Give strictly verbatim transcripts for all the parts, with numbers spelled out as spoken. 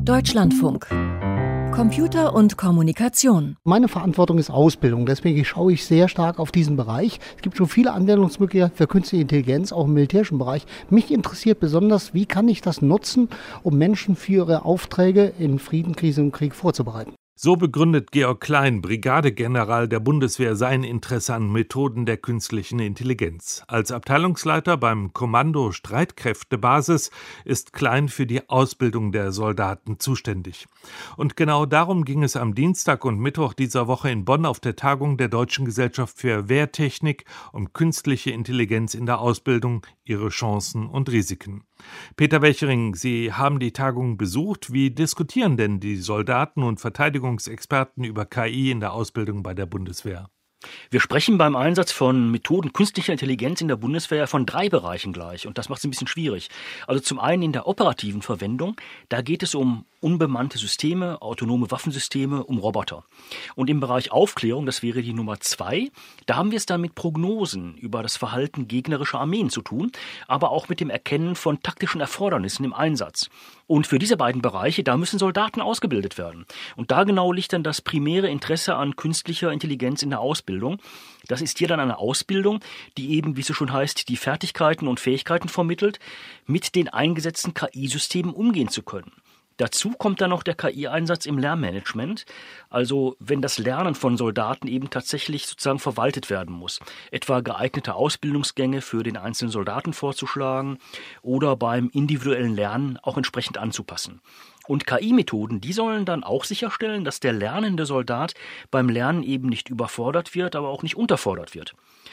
Deutschlandfunk. Computer und Kommunikation. Meine Verantwortung ist Ausbildung, deswegen schaue ich sehr stark auf diesen Bereich. Es gibt schon viele Anwendungsmöglichkeiten für künstliche Intelligenz, auch im militärischen Bereich. Mich interessiert besonders, wie kann ich das nutzen, um Menschen für ihre Aufträge in Frieden, Krise und Krieg vorzubereiten. So begründet Georg Klein, Brigadegeneral der Bundeswehr, sein Interesse an Methoden der künstlichen Intelligenz. Als Abteilungsleiter beim Kommando Streitkräftebasis ist Klein für die Ausbildung der Soldaten zuständig. Und genau darum ging es am Dienstag und Mittwoch dieser Woche in Bonn auf der Tagung der Deutschen Gesellschaft für Wehrtechnik um künstliche Intelligenz in der Ausbildung, ihre Chancen und Risiken. Peter Welchering, Sie haben die Tagung besucht. Wie diskutieren denn die Soldaten und Verteidigungsexperten über K I in der Ausbildung bei der Bundeswehr? Wir sprechen beim Einsatz von Methoden künstlicher Intelligenz in der Bundeswehr von drei Bereichen gleich. Und das macht es ein bisschen schwierig. Also zum einen in der operativen Verwendung. Da geht es um unbemannte Systeme, autonome Waffensysteme, um Roboter. Und im Bereich Aufklärung, das wäre die Nummer zwei, da haben wir es dann mit Prognosen über das Verhalten gegnerischer Armeen zu tun, aber auch mit dem Erkennen von taktischen Erfordernissen im Einsatz. Und für diese beiden Bereiche, da müssen Soldaten ausgebildet werden. Und da genau liegt dann das primäre Interesse an künstlicher Intelligenz in der Ausbildung. Das ist hier dann eine Ausbildung, die eben, wie es so schon heißt, die Fertigkeiten und Fähigkeiten vermittelt, mit den eingesetzten K I-Systemen umgehen zu können. Dazu kommt dann noch der K I-Einsatz im Lernmanagement, also wenn das Lernen von Soldaten eben tatsächlich sozusagen verwaltet werden muss, etwa geeignete Ausbildungsgänge für den einzelnen Soldaten vorzuschlagen oder beim individuellen Lernen auch entsprechend anzupassen. Und K I-Methoden, die sollen dann auch sicherstellen, dass der lernende Soldat beim Lernen eben nicht überfordert wird, aber auch nicht unterfordert wird.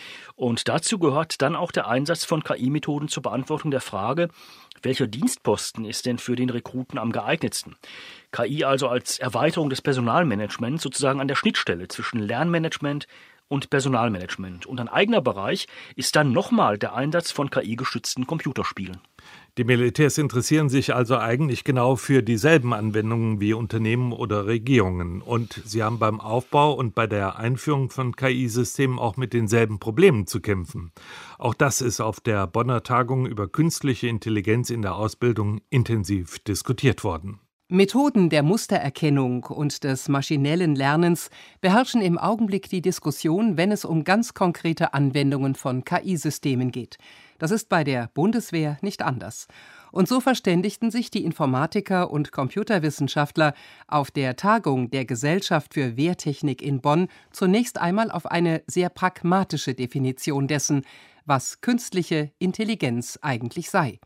Und dazu gehört dann auch der Einsatz von K I-Methoden zur Beantwortung der Frage, welcher Dienstposten ist denn für den Rekruten am geeignetsten? K I also als Erweiterung des Personalmanagements, sozusagen an der Schnittstelle zwischen Lernmanagement und Personalmanagement. Und ein eigener Bereich ist dann nochmal der Einsatz von K I-gestützten Computerspielen. Die Militärs interessieren sich also eigentlich genau für dieselben Anwendungen wie Unternehmen oder Regierungen. Und sie haben beim Aufbau und bei der Einführung von K I-Systemen auch mit denselben Problemen zu kämpfen. Auch das ist auf der Bonner Tagung über künstliche Intelligenz in der Ausbildung intensiv diskutiert worden. Methoden der Mustererkennung und des maschinellen Lernens beherrschen im Augenblick die Diskussion, wenn es um ganz konkrete Anwendungen von K I-Systemen geht. Das ist bei der Bundeswehr nicht anders. Und so verständigten sich die Informatiker und Computerwissenschaftler auf der Tagung der Gesellschaft für Wehrtechnik in Bonn zunächst einmal auf eine sehr pragmatische Definition dessen, was künstliche Intelligenz eigentlich sei.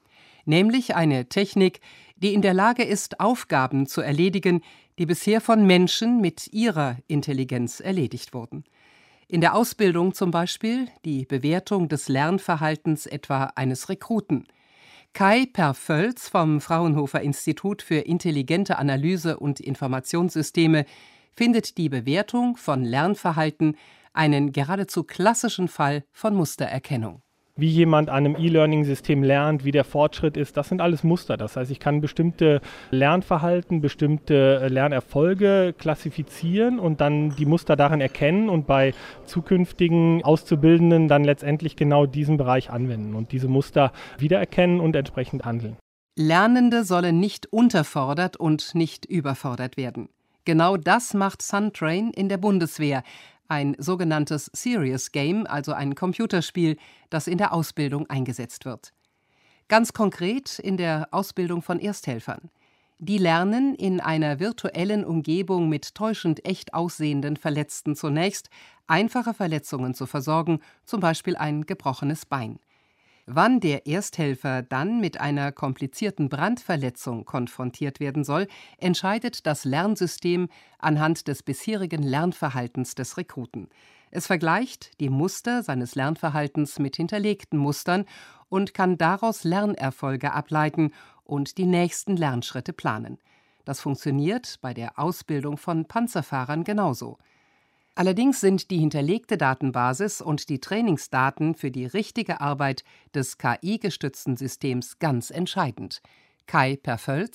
Nämlich eine Technik, die in der Lage ist, Aufgaben zu erledigen, die bisher von Menschen mit ihrer Intelligenz erledigt wurden. In der Ausbildung zum Beispiel die Bewertung des Lernverhaltens etwa eines Rekruten. Kai Per-Völz vom Fraunhofer Institut für intelligente Analyse und Informationssysteme findet die Bewertung von Lernverhalten einen geradezu klassischen Fall von Mustererkennung. Wie jemand an einem E-Learning-System lernt, wie der Fortschritt ist, das sind alles Muster. Das heißt, ich kann bestimmte Lernverhalten, bestimmte Lernerfolge klassifizieren und dann die Muster darin erkennen und bei zukünftigen Auszubildenden dann letztendlich genau diesen Bereich anwenden und diese Muster wiedererkennen und entsprechend handeln. Lernende sollen nicht unterfordert und nicht überfordert werden. Genau das macht Suntrain in der Bundeswehr. Ein sogenanntes Serious Game, also ein Computerspiel, das in der Ausbildung eingesetzt wird. Ganz konkret in der Ausbildung von Ersthelfern. Die lernen, in einer virtuellen Umgebung mit täuschend echt aussehenden Verletzten zunächst einfache Verletzungen zu versorgen, zum Beispiel ein gebrochenes Bein. Wann der Ersthelfer dann mit einer komplizierten Brandverletzung konfrontiert werden soll, entscheidet das Lernsystem anhand des bisherigen Lernverhaltens des Rekruten. Es vergleicht die Muster seines Lernverhaltens mit hinterlegten Mustern und kann daraus Lernerfolge ableiten und die nächsten Lernschritte planen. Das funktioniert bei der Ausbildung von Panzerfahrern genauso. Allerdings sind die hinterlegte Datenbasis und die Trainingsdaten für die richtige Arbeit des K I-gestützten Systems ganz entscheidend. Kai Per-Völz: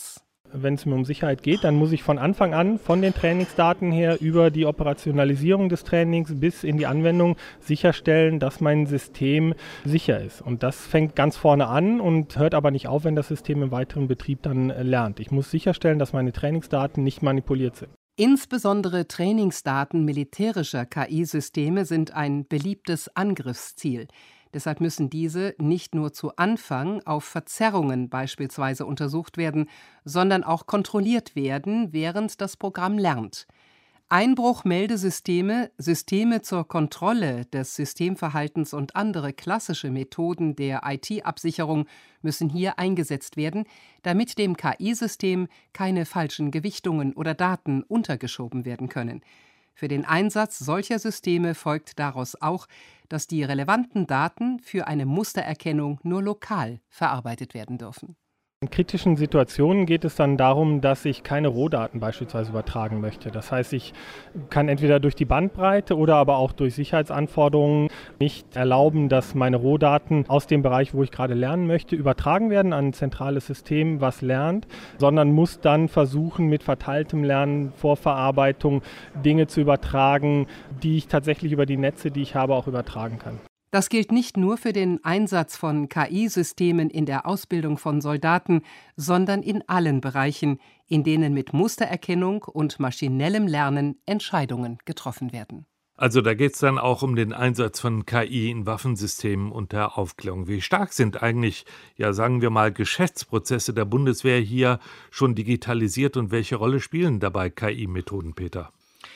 Wenn es mir um Sicherheit geht, dann muss ich von Anfang an, von den Trainingsdaten her, über die Operationalisierung des Trainings bis in die Anwendung sicherstellen, dass mein System sicher ist. Und das fängt ganz vorne an und hört aber nicht auf, wenn das System im weiteren Betrieb dann lernt. Ich muss sicherstellen, dass meine Trainingsdaten nicht manipuliert sind. Insbesondere Trainingsdaten militärischer K I-Systeme sind ein beliebtes Angriffsziel. Deshalb müssen diese nicht nur zu Anfang auf Verzerrungen beispielsweise untersucht werden, sondern auch kontrolliert werden, während das Programm lernt. Einbruchmeldesysteme, Systeme zur Kontrolle des Systemverhaltens und andere klassische Methoden der I T-Absicherung müssen hier eingesetzt werden, damit dem K I-System keine falschen Gewichtungen oder Daten untergeschoben werden können. Für den Einsatz solcher Systeme folgt daraus auch, dass die relevanten Daten für eine Mustererkennung nur lokal verarbeitet werden dürfen. In kritischen Situationen geht es dann darum, dass ich keine Rohdaten beispielsweise übertragen möchte. Das heißt, ich kann entweder durch die Bandbreite oder aber auch durch Sicherheitsanforderungen nicht erlauben, dass meine Rohdaten aus dem Bereich, wo ich gerade lernen möchte, übertragen werden an ein zentrales System, was lernt, sondern muss dann versuchen, mit verteiltem Lernen, Vorverarbeitung Dinge zu übertragen, die ich tatsächlich über die Netze, die ich habe, auch übertragen kann. Das gilt nicht nur für den Einsatz von K I-Systemen in der Ausbildung von Soldaten, sondern in allen Bereichen, in denen mit Mustererkennung und maschinellem Lernen Entscheidungen getroffen werden. Also da geht es dann auch um den Einsatz von K I in Waffensystemen und der Aufklärung. Wie stark sind eigentlich, ja sagen wir mal, Geschäftsprozesse der Bundeswehr hier schon digitalisiert und welche Rolle spielen dabei K I-Methoden, Peter?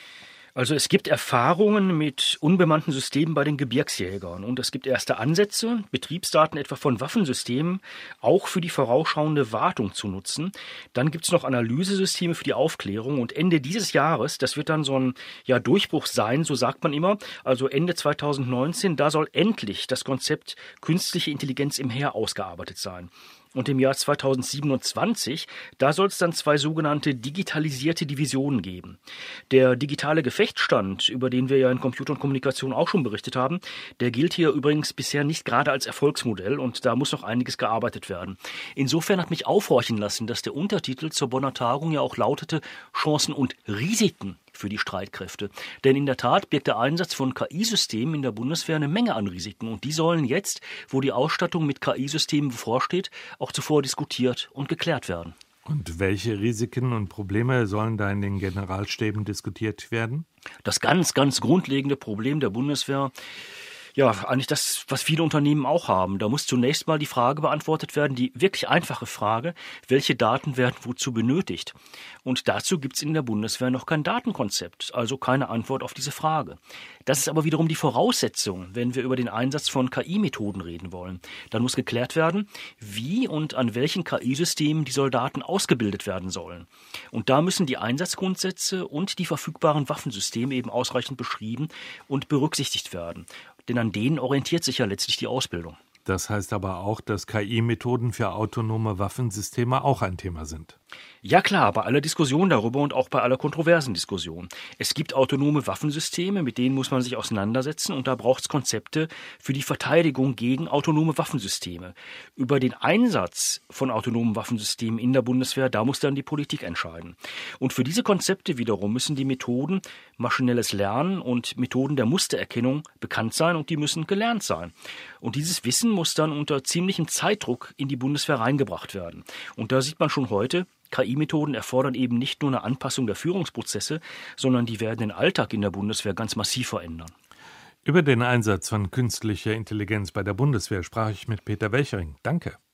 Also es gibt Erfahrungen mit unbemannten Systemen bei den Gebirgsjägern und es gibt erste Ansätze, Betriebsdaten etwa von Waffensystemen auch für die vorausschauende Wartung zu nutzen. Dann gibt es noch Analysesysteme für die Aufklärung und Ende dieses Jahres, das wird dann so ein ja, Durchbruch sein, so sagt man immer, also Ende zweitausendneunzehn, da soll endlich das Konzept künstliche Intelligenz im Heer ausgearbeitet sein. Und im Jahr zweitausendsiebenundzwanzig, da soll es dann zwei sogenannte digitalisierte Divisionen geben. Der digitale Gefechtsstand, über den wir ja in Computer und Kommunikation auch schon berichtet haben, der gilt hier übrigens bisher nicht gerade als Erfolgsmodell und da muss noch einiges gearbeitet werden. Insofern hat mich aufhorchen lassen, dass der Untertitel zur Bonner Tagung ja auch lautete Chancen und Risiken für die Streitkräfte. Denn in der Tat birgt der Einsatz von K I-Systemen in der Bundeswehr eine Menge an Risiken. Und die sollen jetzt, wo die Ausstattung mit K I-Systemen bevorsteht, auch zuvor diskutiert und geklärt werden. Und welche Risiken und Probleme sollen da in den Generalstäben diskutiert werden? Das ganz, ganz grundlegende Problem der Bundeswehr, ja, eigentlich das, was viele Unternehmen auch haben. Da muss zunächst mal die Frage beantwortet werden, die wirklich einfache Frage, welche Daten werden wozu benötigt? Und dazu gibt es in der Bundeswehr noch kein Datenkonzept, also keine Antwort auf diese Frage. Das ist aber wiederum die Voraussetzung, wenn wir über den Einsatz von K I-Methoden reden wollen. Dann muss geklärt werden, wie und an welchen K I-Systemen die Soldaten ausgebildet werden sollen. Und da müssen die Einsatzgrundsätze und die verfügbaren Waffensysteme eben ausreichend beschrieben und berücksichtigt werden. Denn an denen orientiert sich ja letztlich die Ausbildung. Das heißt aber auch, dass K I-Methoden für autonome Waffensysteme auch ein Thema sind. Ja klar, bei aller Diskussion darüber und auch bei aller kontroversen Diskussion. Es gibt autonome Waffensysteme, mit denen muss man sich auseinandersetzen und da braucht es Konzepte für die Verteidigung gegen autonome Waffensysteme. Über den Einsatz von autonomen Waffensystemen in der Bundeswehr, da muss dann die Politik entscheiden. Und für diese Konzepte wiederum müssen die Methoden maschinelles Lernen und Methoden der Mustererkennung bekannt sein und die müssen gelernt sein. Und dieses Wissen muss dann unter ziemlichem Zeitdruck in die Bundeswehr reingebracht werden. Und da sieht man schon heute, K I-Methoden erfordern eben nicht nur eine Anpassung der Führungsprozesse, sondern die werden den Alltag in der Bundeswehr ganz massiv verändern. Über den Einsatz von künstlicher Intelligenz bei der Bundeswehr sprach ich mit Peter Welchering. Danke.